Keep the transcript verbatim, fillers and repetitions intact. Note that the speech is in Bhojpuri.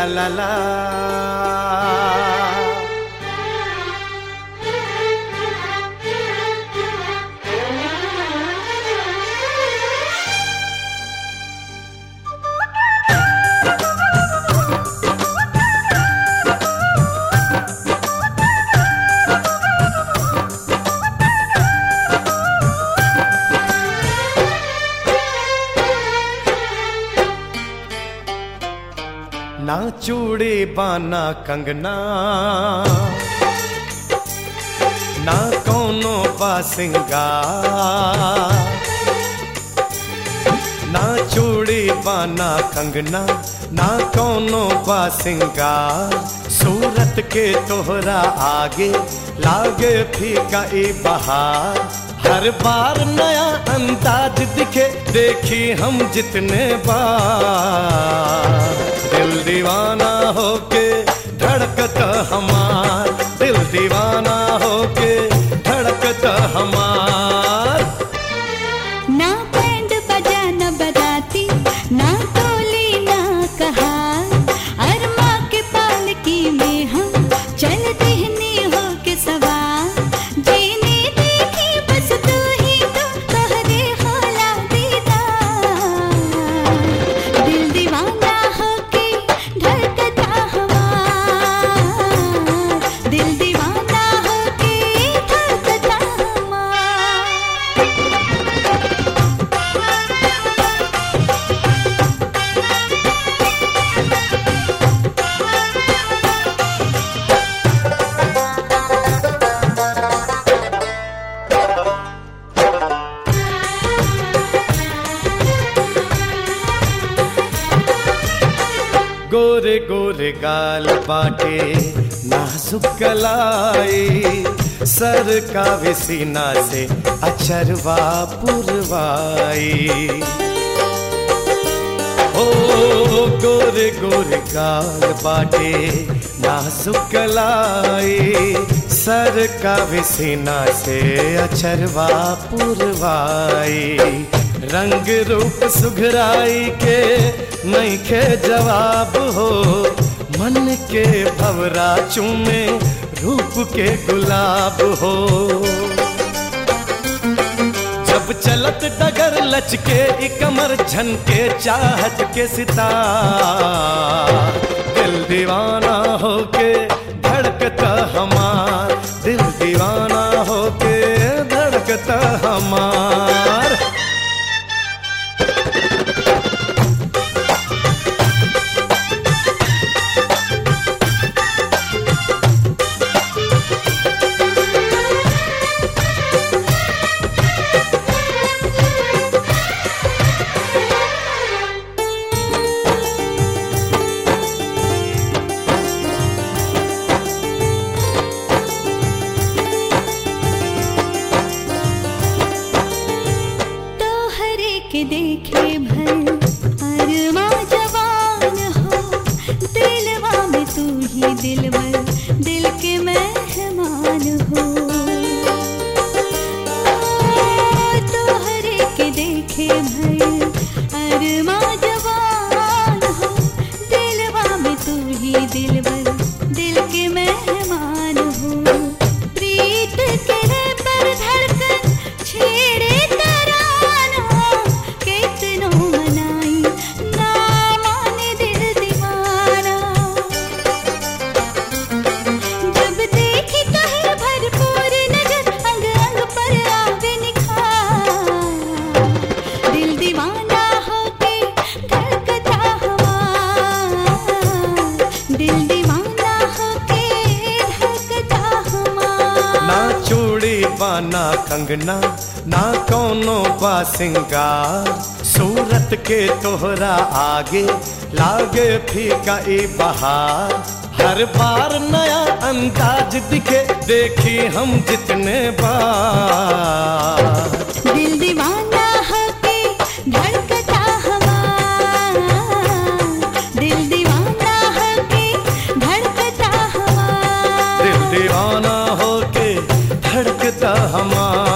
ला ला ला। ना चूड़ी बाना कंगना, ना कोनो बासिंगार, ना चूड़ी बाना कंगना, ना कोनो बासिंगार। सूरत के तोहरा आगे लागे फीका ई बहार। हर बार नया अंदाज दिखे देखी हम जितने बार। दिल दीवाना होके धड़कता हमार, दिल दीवाना होके धड़कता हमार। ना बैंड बजा न बजाती, ना टोली ना कहार। अरमा के पालकी में हम चलते नहीं होके सवार। जीने देखी बस तू ही तो तोहरे होला दीदार। दिल दीवाना होके धड़कता हमार, दिल दीवाना होके धड़कता हमार। गोरे गोरे गाल बाटे नाजुक कलाई, सर का सीना से अचरवा पुरवाई। ओ गोरे गोरे गाल बाटे नाजुक कलाई, सर का सीना से अचरवा पुरवाई। रंग रूप सुघराई के नहीं खे जवाब हो, मन के भवरा चूमे रूप के गुलाब हो। जब चलत डगर लचके ई कमर झनके चाहत के सितार। दिल दीवाना होके धड़कता हमार, दिल दीवाना होके धड़कता हमार। के देखे भर अरमा जवान हो। दिलवा में तू ही दिलवर, दिल के मेहमान हो। तोहरे के देखे भर अरमा जवान हो। दिलवा में तू ही दिलवर, दिल के मेहमान हो। प्रीत के पर धड़कन छेड़े ना कंगना, ना कोनो बासिंगार। सूरत के तोहरा आगे लागे फीका ई बहार। हर बार नया अंदाज दिखे देखी हम जितने बार। दिल दीवाना होके धड़कता हमार, दिल दीवाना होके धड़कता हमार। दिल दीवाना होके धड़कता हमार।